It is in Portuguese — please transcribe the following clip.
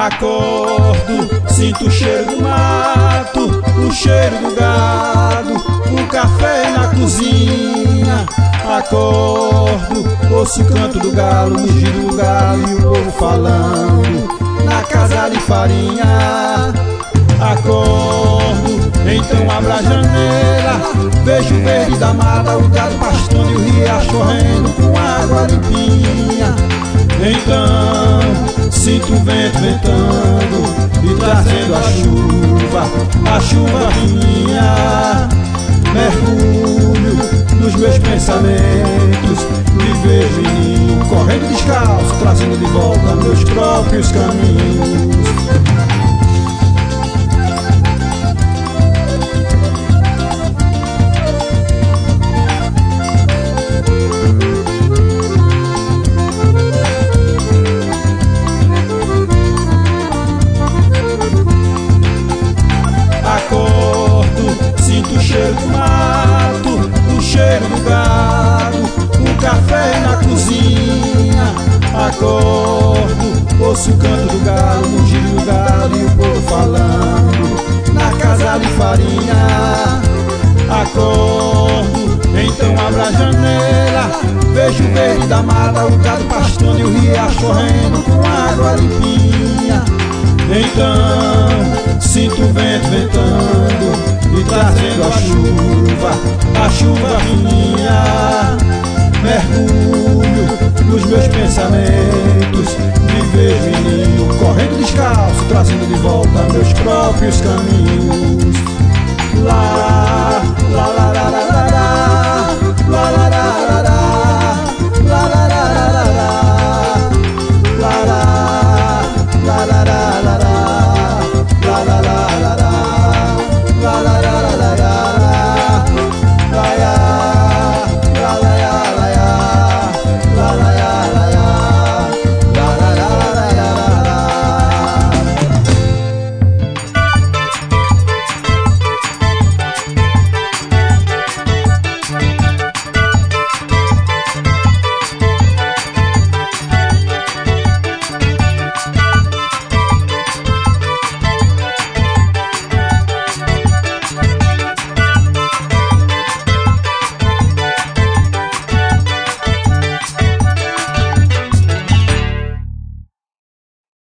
Acordo, sinto o cheiro do mato, o cheiro do gado, o café na cozinha. Acordo, ouço o canto do galo, o mugido do galo e o povo falando na casa de farinha. Acordo, então abro a janela, vejo o verde da mata, o gado pastando e o riacho correndo com água limpinha. Então sinto o vento ventando e trazendo a chuva minha. Mergulho nos meus pensamentos, me vejo menino correndo descalço, trazendo de volta meus próprios caminhos. Sinto o cheiro do mato, o cheiro do gado, o café na cozinha. Acordo, ouço o canto do galo, o mugido do gado e o povo falando na casa de farinha. Acordo, então abro a janela, vejo o verde da mata, o gado pastando e o riacho correndo com água limpinha. Então sinto o vento ventando e trazendo a chuva minha. Mergulho nos meus pensamentos, me vejo menino correndo descalço, trazendo de volta meus próprios caminhos. Lá